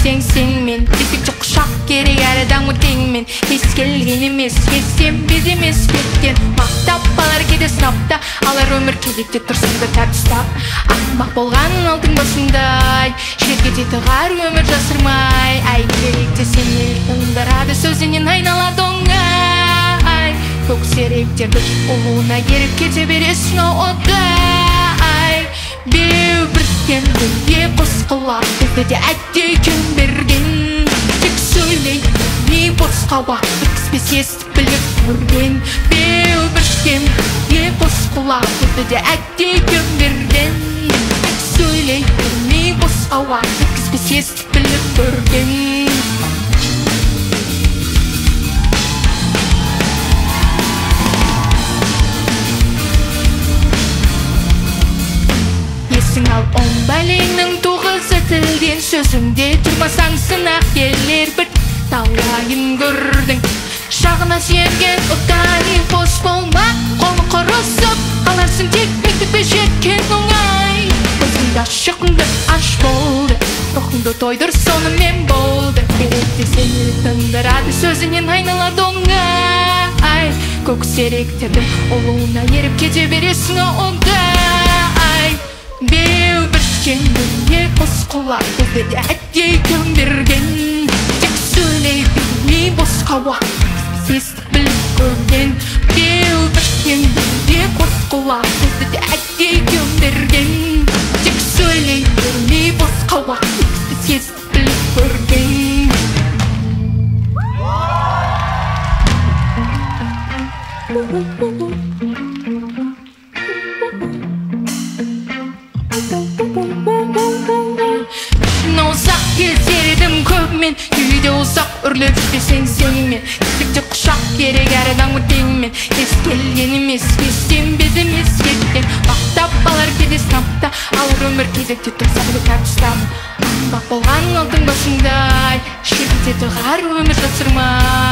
Sen men Tepik çok şak керек әрідан өтеңмен Ес келген емес, естен без емес кеткен Мақтап балар кейде сынапта Алар өмір кезекте тұрсында тәртістап Ақмақ болған алтын басындай Жерге де тығар өмір жасырмай Ай керекте сен ел тыңдырады сөзінен айналады оңай Көксеректерді ұлуына еріп кете бересің одай Беу бірген бірге қос құлақ Бізді де әттейкен берген Тек сөйлейді не босқа уақыт Өткізбес естіп біліп көрген Беу бірген бірге қос құлақ Бізді де әттейкен берген Тек сөйлейді не босқа уақыт Өткізбес естіп біліп көрген Ал он бәлеңнің тоғызы тілден сөзіңде тұрмасаң сынақ келер бір талайын көрдің шағына сүйенген ұдайы бос болмақ қолы құрысып қаларсың тек мектепке жеткен оңай көзіңді ашықыңды аш болды рухыңды тойдыр сонымен болды керекте сені тыңдырады сөзінен айналады оңай көксеректердің ұлуына еріп кете бересің оңай Беу бірген бірге қос құлақ Бізді де әттейкен берген Тек сөйлей білмей босқа уақыт Естіп біліп көрген Беу бірген бірге қос құлақ Бізді де әттейкен берген Тек сөйлей білмей босқа уақыт Естіп біліп көрген Ұзақ кездердім көпмен Үйде ұзақ үрлеп жүрбесең сенімен Тіпті құшақ керек әрідан өтеңмен Кез келген емес, кестен без емес кеткен Бақтап балар кейде сынапта Алар өмір кезекте тұрса бір тәртістап Ақмақ болған алтын басындай Шерде тығар өмір жасырмай